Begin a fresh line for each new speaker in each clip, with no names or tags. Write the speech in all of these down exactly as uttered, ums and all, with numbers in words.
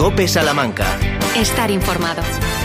COPE Salamanca.
Estar informado.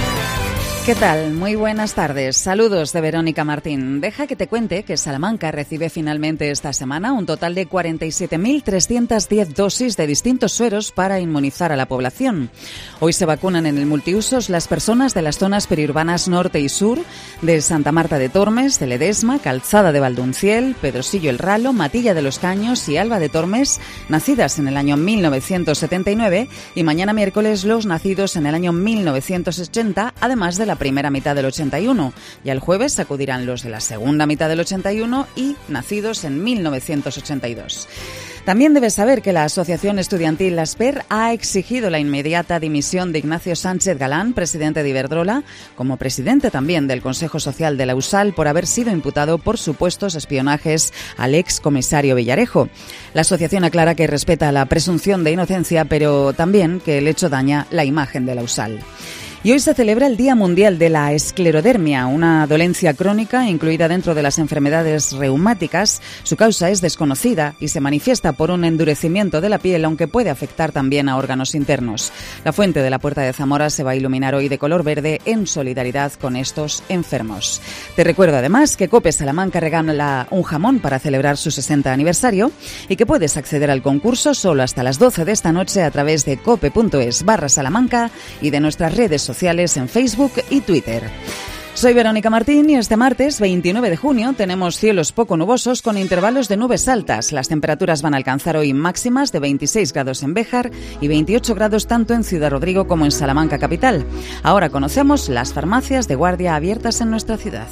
¿Qué tal? Muy buenas tardes. Saludos de Verónica Martín. Deja que te cuente que Salamanca recibe finalmente esta semana un total de cuarenta y siete mil trescientas diez dosis de distintos sueros para inmunizar a la población. Hoy se vacunan en el multiusos las personas de las zonas periurbanas norte y sur, de Santa Marta de Tormes, de Ledesma, Calzada de Valdunciel, Pedrosillo el Ralo, Matilla de los Caños y Alba de Tormes, nacidas en el año mil novecientos setenta y nueve, y mañana miércoles los nacidos en el año mil novecientos ochenta, además de la primera mitad del ochenta y uno, y el jueves acudirán los de la segunda mitad del ochenta y uno y nacidos en mil novecientos ochenta y dos. También debes saber que la Asociación Estudiantil Asper ha exigido la inmediata dimisión de Ignacio Sánchez Galán, presidente de Iberdrola, como presidente también del Consejo Social de la USAL, por haber sido imputado por supuestos espionajes al ex comisario Villarejo. La asociación aclara que respeta la presunción de inocencia, pero también que el hecho daña la imagen de la USAL. Y hoy se celebra el Día Mundial de la Esclerodermia, una dolencia crónica incluida dentro de las enfermedades reumáticas. Su causa es desconocida y se manifiesta por un endurecimiento de la piel, aunque puede afectar también a órganos internos. La fuente de la Puerta de Zamora se va a iluminar hoy de color verde en solidaridad con estos enfermos. Te recuerdo además que COPE Salamanca regala un jamón para celebrar su sesenta aniversario y que puedes acceder al concurso solo hasta las doce de esta noche a través de cope.es barra Salamanca y de nuestras redes sociales sociales en Facebook y Twitter. Soy Verónica Martín y este martes veintinueve de junio tenemos cielos poco nubosos con intervalos de nubes altas. Las temperaturas van a alcanzar hoy máximas de veintiséis grados en Béjar y veintiocho grados tanto en Ciudad Rodrigo como en Salamanca capital. Ahora conocemos las farmacias de guardia abiertas en nuestra ciudad.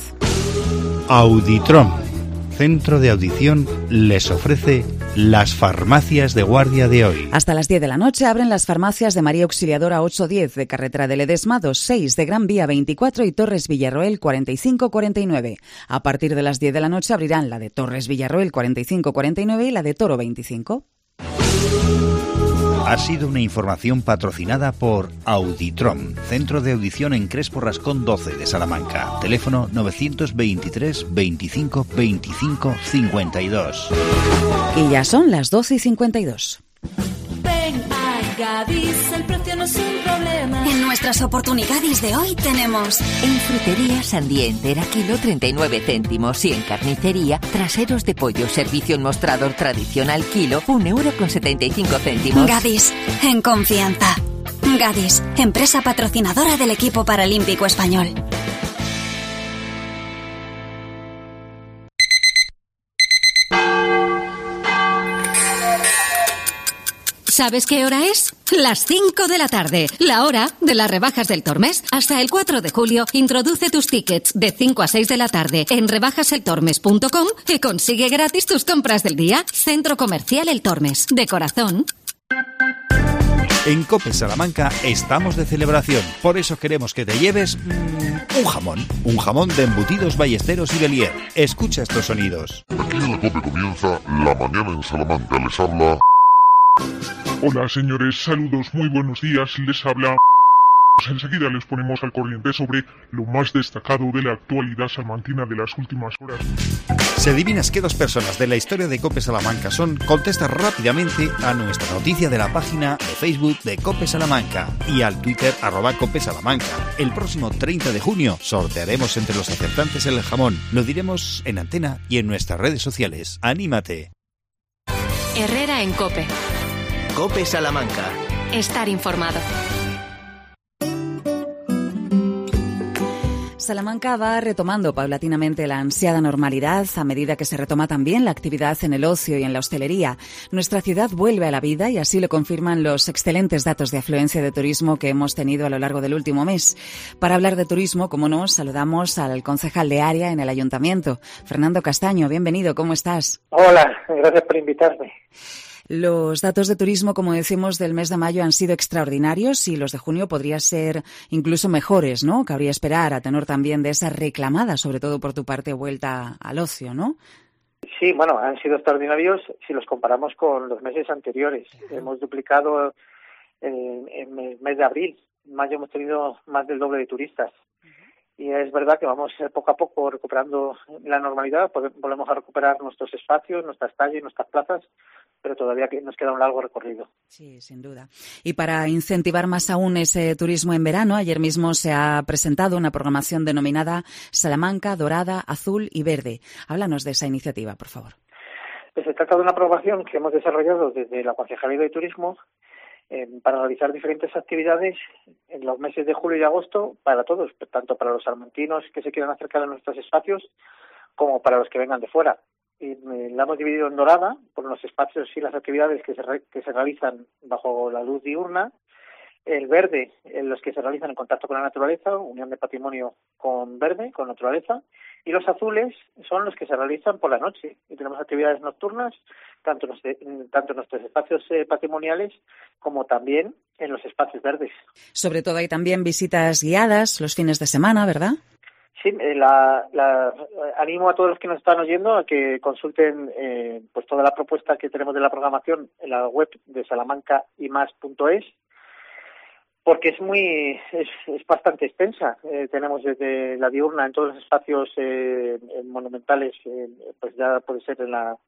Auditrom, centro de audición, les ofrece las farmacias de guardia de hoy.
Hasta las diez de la noche abren las farmacias de María Auxiliadora ocho diez de Carretera de Ledesma, dos seis de Gran Vía veinticuatro y Torres Villarroel cuarenta y cinco cuarenta y nueve. A partir de las diez de la noche abrirán la de Torres Villarroel cuarenta y cinco cuarenta y nueve y la de Toro veinticinco.
Ha sido una información patrocinada por Auditrom, centro de audición en Crespo Rascón doce de Salamanca. Teléfono novecientos veintitrés veinticinco veinticinco cincuenta y dos.
Y ya son las doce y cincuenta y dos.
Ven a Gadis, el precio no es un problema.
En nuestras oportunidades de hoy tenemos:
en frutería, sandía entera, kilo treinta y nueve céntimos. Y en carnicería, traseros de pollo, servicio en mostrador tradicional, kilo, un euro con setenta y cinco céntimos.
Gadis, en confianza. Gadis, empresa patrocinadora del equipo paralímpico español. ¿Sabes qué hora es? Las cinco de la tarde, la hora de las rebajas del Tormes. Hasta el cuatro de julio, introduce tus tickets de cinco a seis de la tarde en rebajas el tormes punto com y consigue gratis tus compras del día. Centro Comercial El Tormes, de corazón.
En COPE Salamanca estamos de celebración, por eso queremos que te lleves mmm, un jamón, un jamón de embutidos Ballesteros y Belier. Escucha estos sonidos.
Aquí en el COPE comienza La Mañana en Salamanca, les habla...
Hola señores, saludos, muy buenos días, les habla... Pues enseguida les ponemos al corriente sobre lo más destacado de la actualidad salmantina de las últimas horas.
Si adivinas qué dos personas de la historia de COPE Salamanca son, contesta rápidamente a nuestra noticia de la página de Facebook de COPE Salamanca y al Twitter arroba COPE Salamanca. El próximo treinta de junio sortearemos entre los acertantes el jamón. Lo diremos en antena y en nuestras redes sociales. ¡Anímate!
Herrera en COPE.
COPE Salamanca.
Estar informado.
Salamanca va retomando paulatinamente la ansiada normalidad a medida que se retoma también la actividad en el ocio y en la hostelería. Nuestra ciudad vuelve a la vida y así lo confirman los excelentes datos de afluencia de turismo que hemos tenido a lo largo del último mes. Para hablar de turismo, como no, saludamos al concejal de área en el Ayuntamiento, Fernando Castaño. Bienvenido, ¿cómo estás?
Hola, gracias por invitarme.
Los datos de turismo, como decimos, del mes de mayo han sido extraordinarios y los de junio podrían ser incluso mejores, ¿no? Cabría esperar a tenor también de esa reclamada, sobre todo por tu parte, vuelta al ocio, ¿no?
Sí, bueno, han sido extraordinarios si los comparamos con los meses anteriores. Hemos duplicado en, en el mes de abril. En mayo hemos tenido más del doble de turistas. Y es verdad que vamos poco a poco recuperando la normalidad, volvemos a recuperar nuestros espacios, nuestras calles, nuestras plazas, pero todavía nos queda un largo recorrido.
Sí, sin duda. Y para incentivar más aún ese turismo en verano, ayer mismo se ha presentado una programación denominada Salamanca, Dorada, Azul y Verde. Háblanos de esa iniciativa, por favor.
Pues se trata de una programación que hemos desarrollado desde la Concejalía de Turismo eh, para realizar diferentes actividades en los meses de julio y agosto para todos, tanto para los salmantinos que se quieran acercar a nuestros espacios como para los que vengan de fuera. Y eh, la hemos dividido en Dorada por los espacios y las actividades que se, re, que se realizan bajo la luz diurna, el verde en los que se realizan en contacto con la naturaleza, unión de patrimonio con verde, con naturaleza, y los azules son los que se realizan por la noche. Y tenemos actividades nocturnas, tanto en, los, tanto en nuestros espacios eh, patrimoniales como también en los espacios verdes.
Sobre todo hay también visitas guiadas los fines de semana, ¿verdad?
Sí, la, la, animo a todos los que nos están oyendo a que consulten eh, pues toda la propuesta que tenemos de la programación en la web de salamanca y más punto es, porque es muy es, es bastante extensa. Eh, tenemos desde la diurna en todos los espacios eh, monumentales, eh, pues ya puede ser en la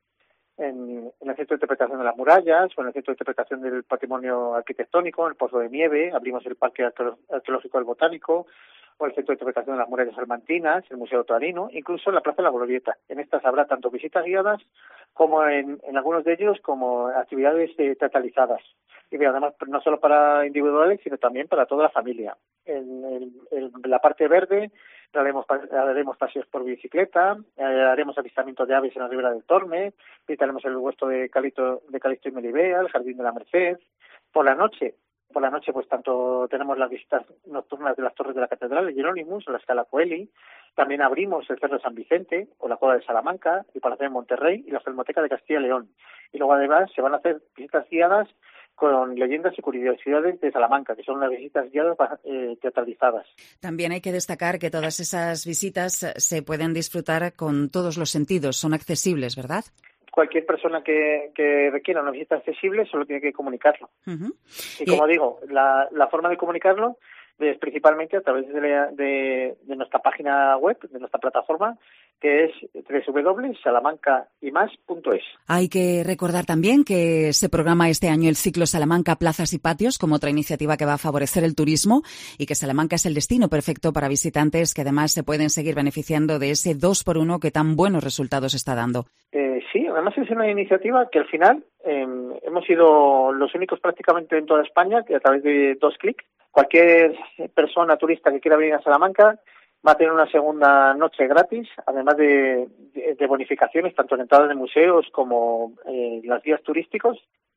en, en el Centro de Interpretación de las Murallas o en el Centro de Interpretación del Patrimonio Arquitectónico, en el Pozo de Nieve, abrimos el Parque Arqueológico del Botánico, o el Centro de Interpretación de las Murallas Salmantinas, el Museo Taurino, incluso la Plaza de la Glorieta. En estas habrá tanto visitas guiadas como en, en algunos de ellos como actividades eh, teatralizadas. Y además no solo para individuales, sino también para toda la familia. En, en, en la parte verde haremos, haremos paseos por bicicleta, eh, haremos avistamientos de aves en la ribera del Tormes, visitaremos el huerto de Calixto, de Calixto y Melibea, el Jardín de la Merced. Por la noche Por la noche, pues tanto tenemos las visitas nocturnas de las Torres de la Catedral, el Hieronymus, o la Scala Coeli. También abrimos el Cerro de San Vicente, o la Cueva de Salamanca, el Palacio de Monterrey y la Filmoteca de Castilla y León. Y luego además se van a hacer visitas guiadas con leyendas y curiosidades de Salamanca, que son unas visitas guiadas eh, teatralizadas.
También hay que destacar que todas esas visitas se pueden disfrutar con todos los sentidos, son accesibles, ¿verdad?
Cualquier persona que, que requiera una visita accesible solo tiene que comunicarlo. Uh-huh. Y como y... digo, la, la forma de comunicarlo es principalmente a través de, la, de, de nuestra página web, de nuestra plataforma, que es doble u doble u doble u punto salamanca y más punto es.
Hay que recordar también que se programa este año el ciclo Salamanca Plazas y Patios como otra iniciativa que va a favorecer el turismo y que Salamanca es el destino perfecto para visitantes que además se pueden seguir beneficiando de ese dos por uno que tan buenos resultados está dando.
Eh, sí, además es una iniciativa que al final eh, hemos sido los únicos prácticamente en toda España que a través de dos clics, cualquier persona turista que quiera venir a Salamanca va a tener una segunda noche gratis, además de, de, de bonificaciones, tanto en entradas de museos como eh, las guías turísticos.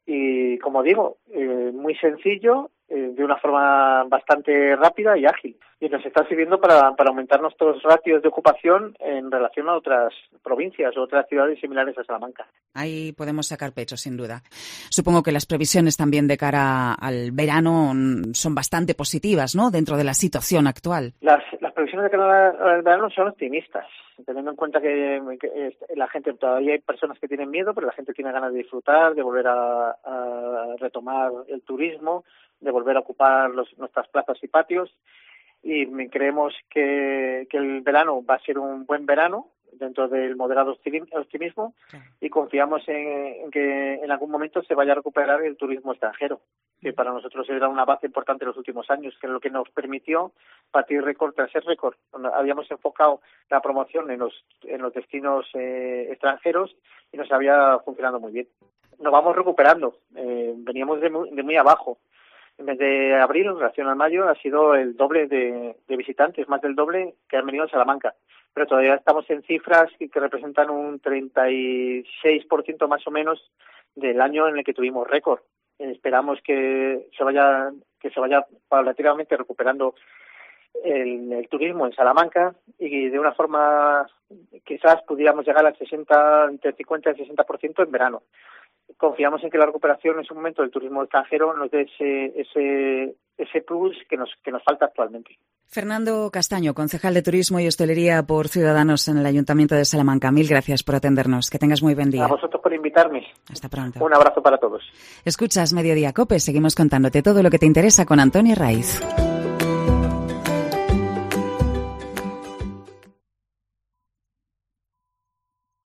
Y, como digo, eh, muy sencillo, eh, de una forma bastante rápida y ágil. Y nos está sirviendo para, para aumentar nuestros ratios de ocupación en relación a otras provincias o otras ciudades similares a Salamanca.
Ahí podemos sacar pecho, sin duda. Supongo que las previsiones también de cara al verano son bastante positivas, ¿no?, dentro de la situación actual.
Las, las previsiones de cara al verano son optimistas, teniendo en cuenta que, que la gente, todavía hay personas que tienen miedo, pero la gente tiene ganas de disfrutar, de volver a, a retomar el turismo, de volver a ocupar los, nuestras plazas y patios, y creemos que, que el verano va a ser un buen verano dentro del moderado optimismo, y confiamos en, en que en algún momento se vaya a recuperar el turismo extranjero, que para nosotros era una base importante en los últimos años, que es lo que nos permitió batir récord tras récord. Habíamos enfocado la promoción en los en los destinos eh, extranjeros y nos había funcionado muy bien. Nos vamos recuperando, eh, veníamos de muy, de muy abajo. En vez de abril, en relación al mayo, ha sido el doble de, de visitantes, más del doble que han venido a Salamanca. Pero todavía estamos en cifras que, que representan un treinta y seis por ciento más o menos del año en el que tuvimos récord. Eh, esperamos que se vaya que se vaya paulatinamente recuperando el, el turismo en Salamanca y de una forma quizás pudiéramos llegar al sesenta, entre cincuenta y sesenta por ciento en verano. Confiamos en que la recuperación en su momento del turismo extranjero nos dé ese ese ese plus que nos que nos falta actualmente.
Fernando Castaño, concejal de Turismo y Hostelería por Ciudadanos en el Ayuntamiento de Salamanca. Mil gracias por atendernos. Que tengas muy buen día.
A vosotros por invitarme.
Hasta pronto.
Un abrazo para todos.
Escuchas Mediodía COPE. Seguimos contándote todo lo que te interesa con Antonio Raiz.